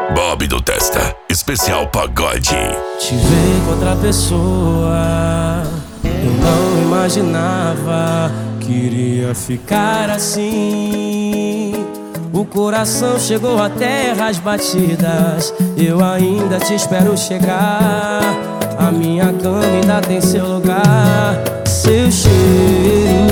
Bob do Testa, especial pagode. Te ver com outra pessoa, eu não imaginava que iria ficar assim. O coração chegou a terras batidas, eu ainda te espero chegar. A minha cama ainda tem seu lugar, seu cheiro,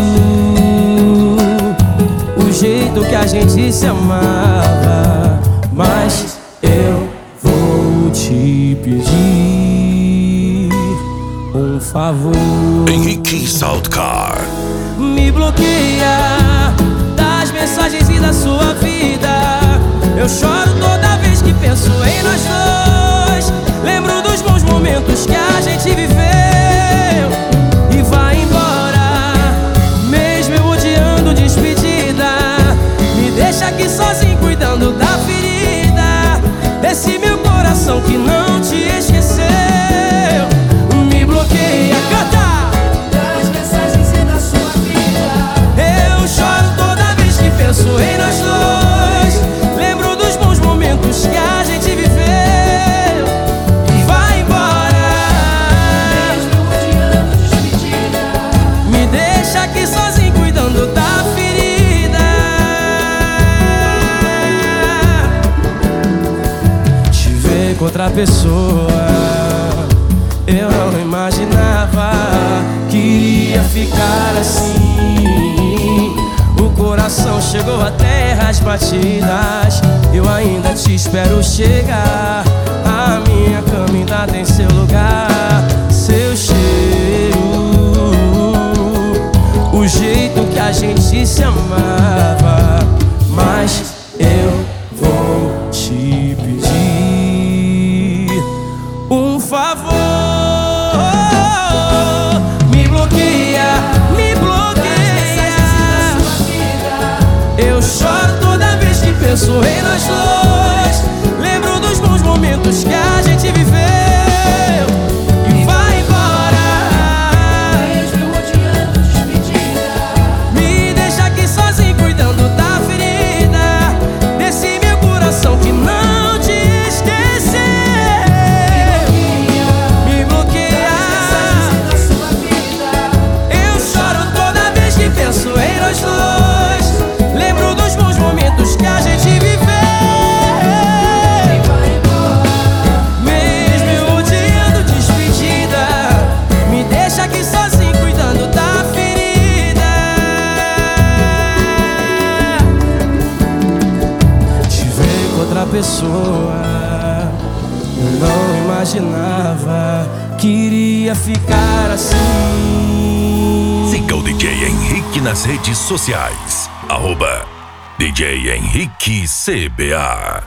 o jeito que a gente se amava. Mas eu vou te pedir um favor. Henrique Saltcar. Me bloqueia das mensagens e da sua vida. Eu choro toda vez que penso em nós dois. Lembro dos bons momentos que a gente viveu e vai embora, mesmo eu odiando despedida. Me deixa aqui sozinho cuidando da ferida desse meu coração que não te esqueceu. Me bloqueia, canta! Das mensagens e da sua vida. Eu choro toda vez que penso em nós dois. Lembro dos bons momentos que a gente viveu e vai embora, Mesmo odiando despedida. me deixa aqui sozinho cuidando da ferida. Te ver com outra pessoa, eu não imaginava que iria ficar assim. O coração chegou a terras batidas, eu ainda te espero chegar. A minha cama ainda tem seu lugar, seu cheiro, o jeito que a gente se amava. Mas eu vou te pedir um favor. Me bloqueia, me bloqueia. Eu choro toda vez que penso em nós dois. Lembro dos bons momentos que a gente viveu e vai embora, Mesmo odiando despedida. me deixa aqui sozinho cuidando da ferida desse meu coração que não te esqueceu. Me bloqueia. Da sua vida. Eu choro toda vez que penso em nós dois. Lembro dos bons momentos que a gente viveu E vai embora. mesmo eu odiando despedida. Me deixa aqui sozinho cuidando da ferida. Te ver com outra pessoa, eu não imaginava que iria ficar assim. Siga o DJ Henrique nas redes sociais. @DJ Henrique CBA.